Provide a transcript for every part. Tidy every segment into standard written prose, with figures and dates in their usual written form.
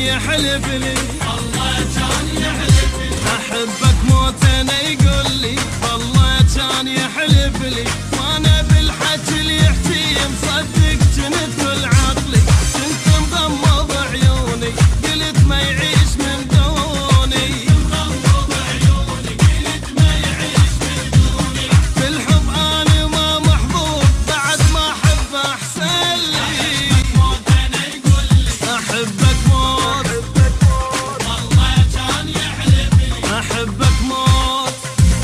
يحلف لي، والله كان يحلف لي احبك موت. انا يقول لي والله كان يحلف لي، وانا بالحكي اللي يحكي مصدق كنت كل عقلي. كنت مغمض عيوني قلت ما يعيش من دوني، مغمض عيوني قلت ما يعيش من دوني. بالحب انا ما محظوظ بعد ما احب احسن لي. انا يقول لي احبك موت، والله كان يحلف لي احبك موت.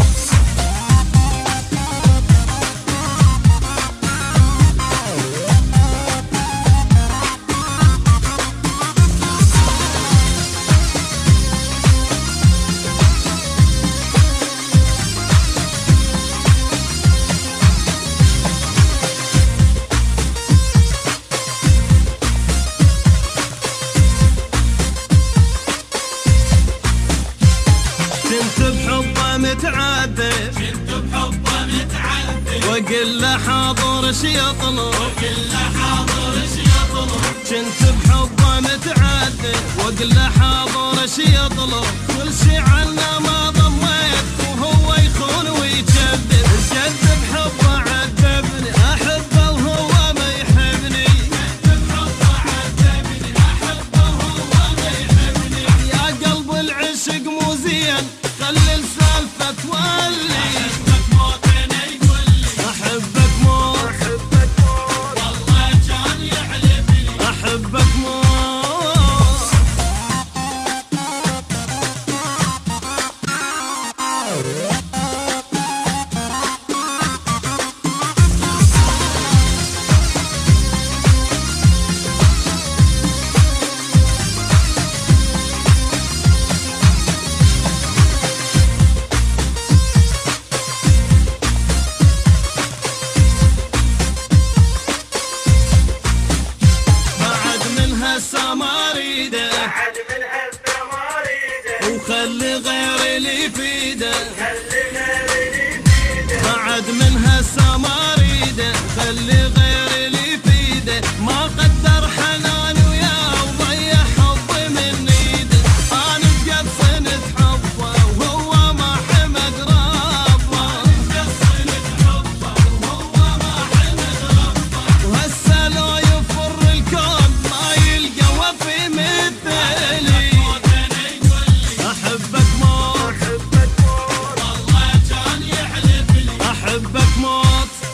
كنت بحبه متعذب، كنت بحبه متعذب، واقول له حاضر شي يطلب، واقول له حاضر شي يطلب. كنت بحبه متعذب واقول له حاضر شي يطلب. كل شي عنه ما ضميت وهو يخون ويكذب. جد بحبه عذبني احبه وهو ما يحبني، جد بحبه عذبني احبه وهو ما يحبني. يا قلب العشق مو زين خلي السالفة تولي. احبك موت انا يقول لي احبك موت، احبك موت، والله كان يحلف لي احبك موت. هسه ما اريده، بعد من هسه ما اريده، وخلي غيري اللي يفيده، خلي غيري اللي يفيده. بعد من هسه ما اريده، خلي غيري اللي يفيده. ما قدر حنان وياه وضيع حبي من ايده. انا بقد صنت حبه وهو ما حمد ربه، بقد صنت حبه وهو ما حمد ربه. وهسه لو يفر الكون في مثلي. احبك موت، احبك موت، والله كان يحلف لي احبك موت.